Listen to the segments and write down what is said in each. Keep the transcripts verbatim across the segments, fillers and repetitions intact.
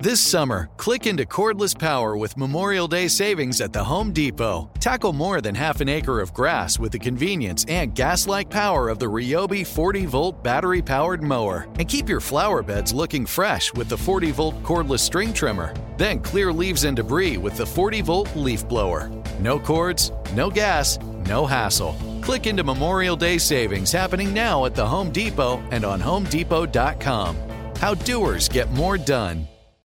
This summer, click into cordless power with Memorial Day savings at the Home Depot. Tackle more than half an acre of grass with the convenience and gas-like power of the Ryobi forty-volt battery-powered mower. And keep your flower beds looking fresh with the forty-volt cordless string trimmer. Then clear leaves and debris with the forty-volt leaf blower. No cords, no gas, no hassle. Click into Memorial Day savings happening now at the Home Depot and on home depot dot com. How doers get more done.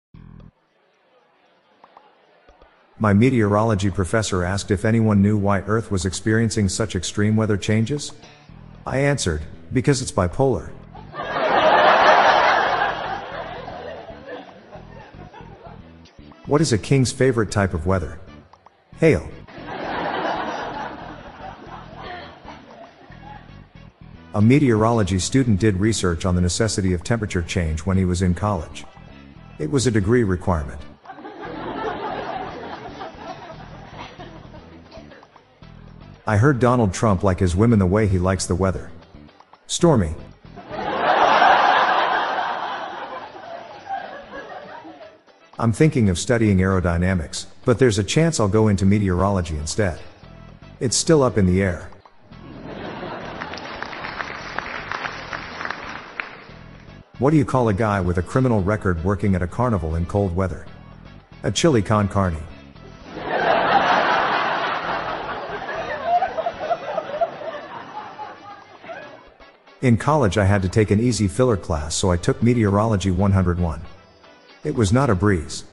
My meteorology professor asked if anyone knew why Earth was experiencing such extreme weather changes. I answered, because it's bipolar. What is a king's favorite type of weather? Hail. A meteorology student did research on the necessity of temperature change when he was in college. It was a degree requirement. I heard Donald Trump like his women the way he likes the weather. Stormy. I'm thinking of studying aerodynamics, but there's a chance I'll go into meteorology instead. It's still up in the air. What do you call a guy with a criminal record working at a carnival in cold weather? A chili con carne. In college I had to take an easy filler class, so I took Meteorology one oh one. It was not a breeze.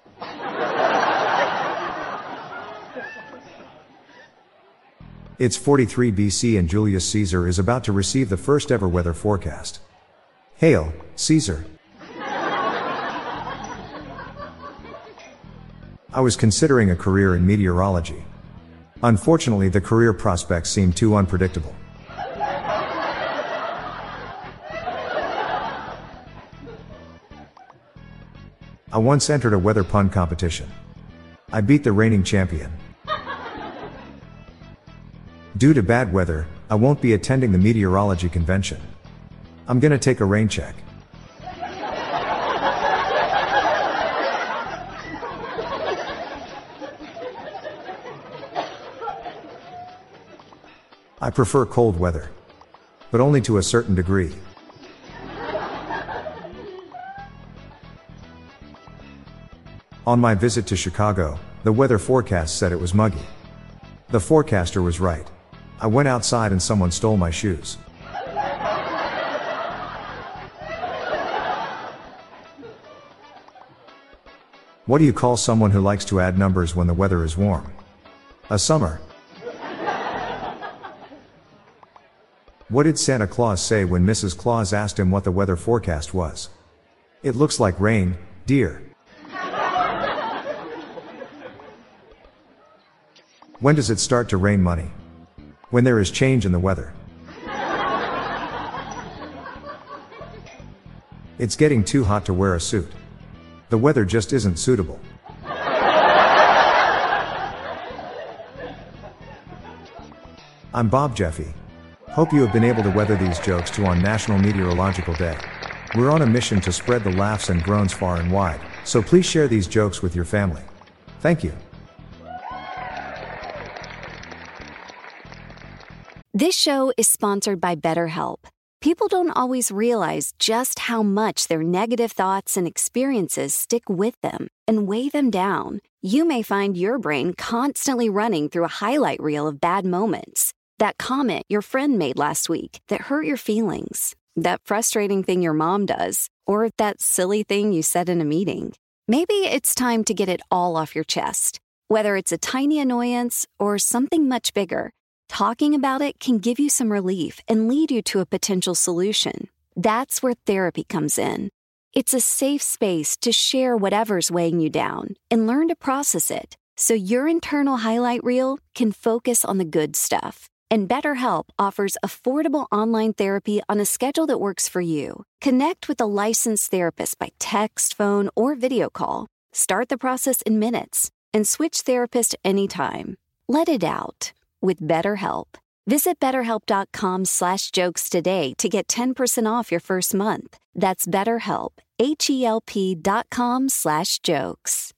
It's forty-three B C and Julius Caesar is about to receive the first ever weather forecast. Hail, Caesar. I was considering a career in meteorology. Unfortunately, the career prospects seemed too unpredictable. I once entered a weather pun competition. I beat the reigning champion. Due to bad weather, I won't be attending the meteorology convention. I'm gonna take a rain check. I prefer cold weather, but only to a certain degree. On my visit to Chicago, the weather forecast said it was muggy. The forecaster was right. I went outside and someone stole my shoes. What do you call someone who likes to add numbers when the weather is warm? A summer. What did Santa Claus say when Missus Claus asked him what the weather forecast was? It looks like rain, dear. When does it start to rain money? When there is change in the weather. It's getting too hot to wear a suit. The weather just isn't suitable. I'm Bob Jeffy. Hope you have been able to weather these jokes too on National Meteorological Day. We're on a mission to spread the laughs and groans far and wide, so please share these jokes with your family. Thank you. This show is sponsored by BetterHelp. People don't always realize just how much their negative thoughts and experiences stick with them and weigh them down. You may find your brain constantly running through a highlight reel of bad moments. That comment your friend made last week that hurt your feelings. That frustrating thing your mom does. Or that silly thing you said in a meeting. Maybe it's time to get it all off your chest. Whether it's a tiny annoyance or something much bigger, talking about it can give you some relief and lead you to a potential solution. That's where therapy comes in. It's a safe space to share whatever's weighing you down and learn to process it so your internal highlight reel can focus on the good stuff. And BetterHelp offers affordable online therapy on a schedule that works for you. Connect with a licensed therapist by text, phone, or video call. Start the process in minutes and switch therapist anytime. Let it out with BetterHelp. Visit betterhelp.com slash jokes today to get ten percent off your first month. That's BetterHelp, H-E-L-P dot com slash jokes.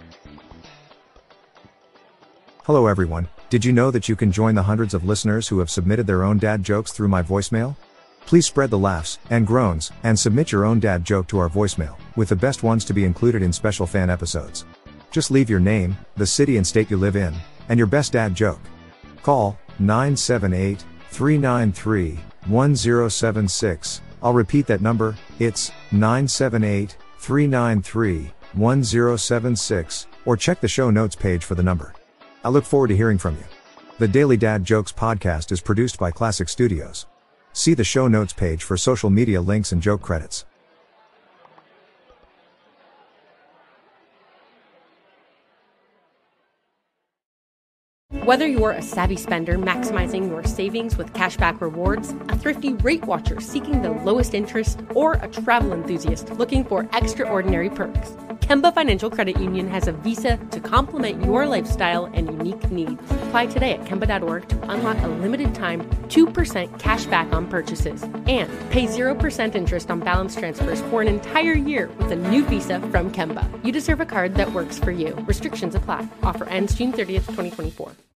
Hello everyone, did you know that you can join the hundreds of listeners who have submitted their own dad jokes through my voicemail? Please spread the laughs and groans and submit your own dad joke to our voicemail, with the best ones to be included in special fan episodes. Just leave your name, the city and state you live in, and your best dad joke. Call nine seven eight, three nine three, one zero seven six. I'll repeat that number, it's nine seven eight, three nine three, one zero seven six, or check the show notes page for the number. I look forward to hearing from you. The Daily Dad Jokes podcast is produced by Classic Studios. See the show notes page for social media links and joke credits. Whether you're a savvy spender maximizing your savings with cashback rewards, a thrifty rate watcher seeking the lowest interest, or a travel enthusiast looking for extraordinary perks, Kemba Financial Credit Union has a visa to complement your lifestyle and unique needs. Apply today at Kemba dot org to unlock a limited time two percent cash back on purchases and pay zero percent interest on balance transfers for an entire year with a new visa from Kemba. You deserve a card that works for you. Restrictions apply. Offer ends June thirtieth, twenty twenty-four.